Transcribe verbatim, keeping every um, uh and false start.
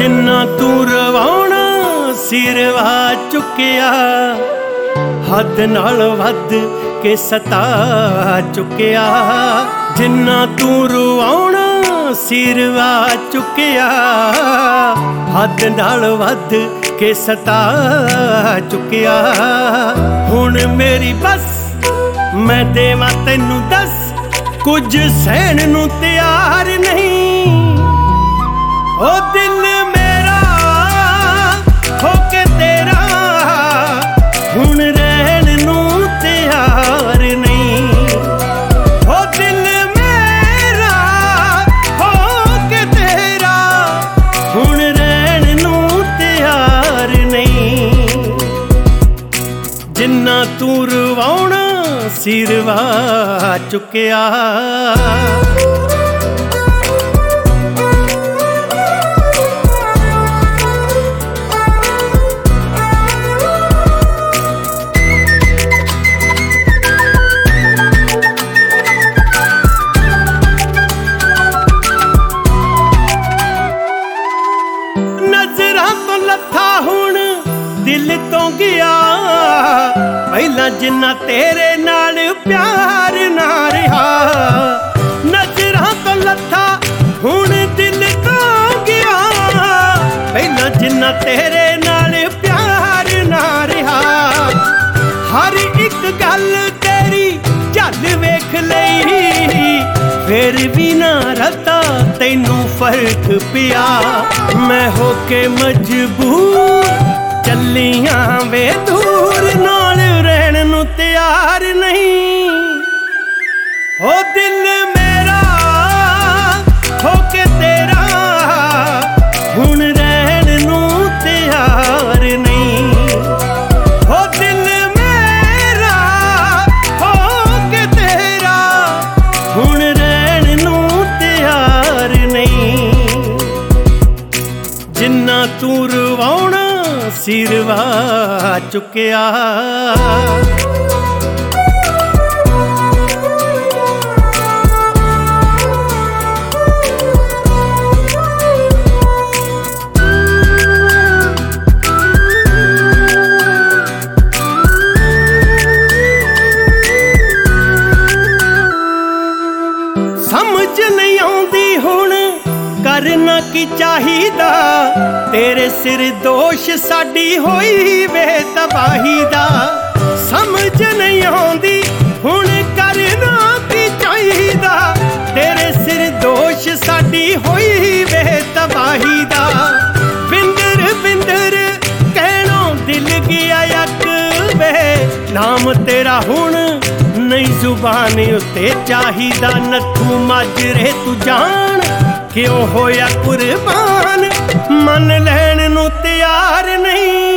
जिन्ना तू रवाउणा सिरवा चुकिया, हद नाल वध के सता चुकिया। जिन्ना तू रवाउणा सिरवा चुकिया, हद नाल वध के सता चुकिया। हुण मेरी बस मैं देवां तैनू दस, कुछ सहण नू तैयार नहीं। ओ दिल मेरा होके तेरा हुण रहण नू तैयार नहीं। ओ दिल मेरा होके तेरा हुण रहण नू तैयार नहीं। जिन्ना तू रवाउणा सिरवा चुकिया। नजरां तो लथा हुण दिल तो गया, पहला जिन्ना तेरे नाल प्यार ना रहा। नजरां तो लथा हुण दिल तो गया, पहला जिन्ना तेरे नाल प्यार ना रहा। हर एक गल तेरी झल वेख लई, फिर भी ना रता तैनू फर्क पिया। मैं होके मजबूर चलियां वे दूर, नाल रहण नू तैयार नहीं। हो दिल मेरा होके तेरा हुण रहण नू तैयार नहीं। हो दिल मेरा होके तेरा हुण रहण नू तैयार नहीं। जिन्ना तू रवाउणा सिरवा चुकिया। समझ नहीं आउंदी हुण करना की चाहिदा, तेरे सिर दोष साडी होई वे तबाही दा। समझ नहीं आउंदी हुण करना की चाहिदा, तेरे सिर दोष साडी होई वे तबाही दा। बिंदर बिंदर कहणों दिल गया यक वे, नाम तेरा हुण नहीं जुबान उत्ते चाहिदा। नथू माजरे तू जान क्यों होया कुर्बान, मन लैण नू तैयार नहीं।